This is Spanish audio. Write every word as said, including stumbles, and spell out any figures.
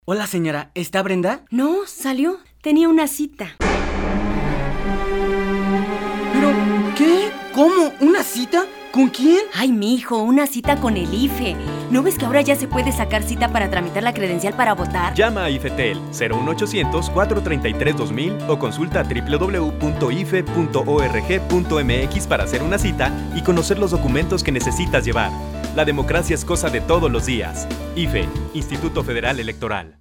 Hola, señora, ¿está Brenda? No, salió. Tenía una cita. ¿Pero qué? ¿Cómo? ¿Una cita? ¿Con quién? Ay, mijo, una cita con el I F E. ¿No ves que ahora ya se puede sacar cita para tramitar la credencial para votar? Llama a IFETEL cero uno ochocientos, cuatrocientos treinta y tres, dos mil o consulta doble u doble u doble u punto i f e punto org punto m x para hacer una cita y conocer los documentos que necesitas llevar. La democracia es cosa de todos los días. I F E, Instituto Federal Electoral.